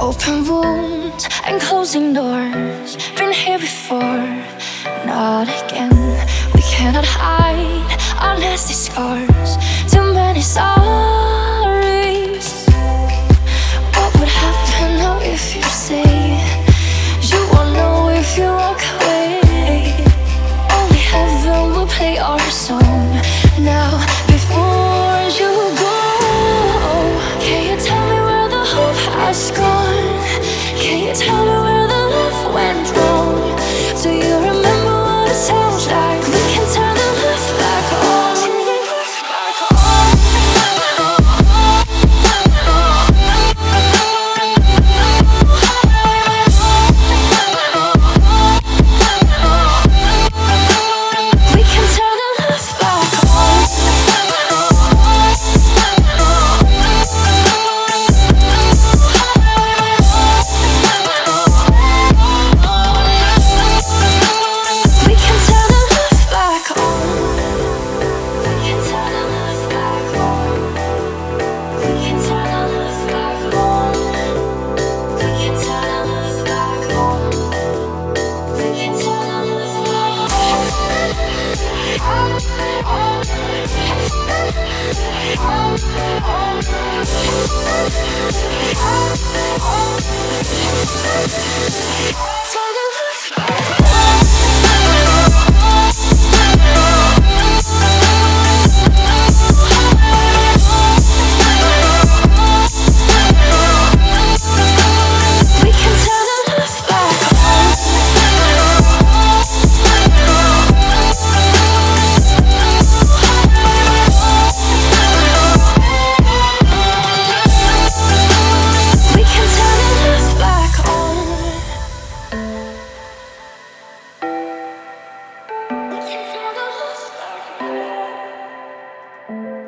Open wounds and closing doors. Been here before, not again. We cannot hide our nasty scars. Too many sorries. What would happen now if you stay? You won't know if you walk away. Only heaven will play our song now before you go. Can you tell me where the hope has gone? Can you tell me where the love went wrong? Do you remember what it sounds like? We can turn the love back on. We can turn the love back on. We can turn the love back on. We can turn the love back on. We can turn the love back on. We can turn the love back on. We can turn the love back on.